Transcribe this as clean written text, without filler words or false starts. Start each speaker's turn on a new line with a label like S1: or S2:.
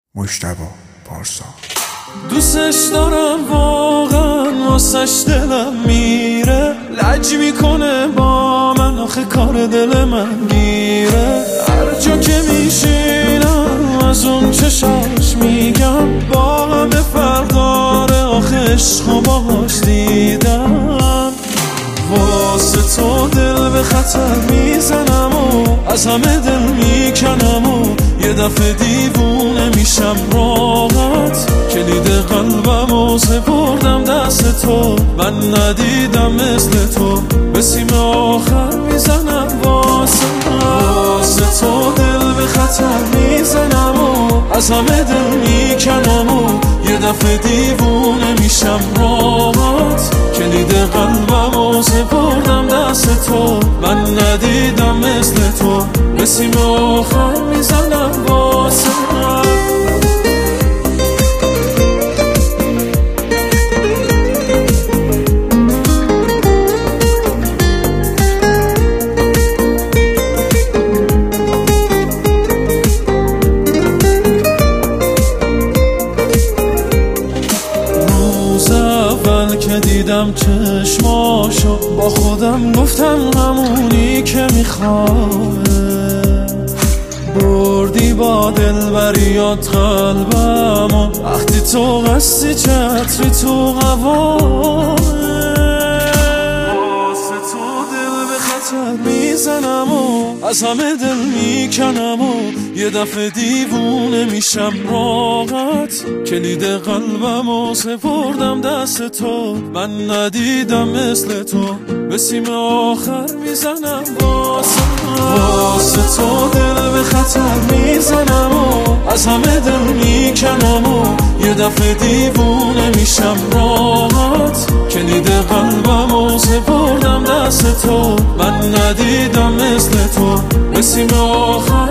S1: مجتبی پارسا.
S2: دوستش دارم واقعا، واسش دلم میره، لج میکنه با من، آخه کار دل من گیره. هر جا که میشینم از اون چشاش میگم، با همه فرق داره، آخه عشقو باهاش دیدم. واسه تو دل به خطر میزنم و از همه دل میکنم و یه دفعه دیوونه میشم راحت. کلید قلبم و سپردم دست تو، من ندیدم مثل تو، به سیم آخر میزنم واسه تو دل به خطر میزنم و از همه دل میکنم و یه دفعه دیوونه میشم راحت. کلید قلبم و سپردم دست تو، من ندیدم مثل تو، به سیم آخر میزنم واسه که دیدم چشماشو، با خودم گفتم همونی که میخوام. بردی با دلبریات قلبم و وقتی تو قصدی چتری تو قوامه. واسه تو دل به خطر میزنم و از همه دل میکنم و یه دفعه دیوونه میشم راحت. کلید قلبم و سپردم دست تو، من ندیدم مثل تو، به سیم آخر میزنم واسه تو دل به خطر میزنم و از همه دل میکنم و یه دفعه دیوونه میشم راحت. کلید قلبم و سپردم دست تو، من ندیدم مثل تو، به سیم آخر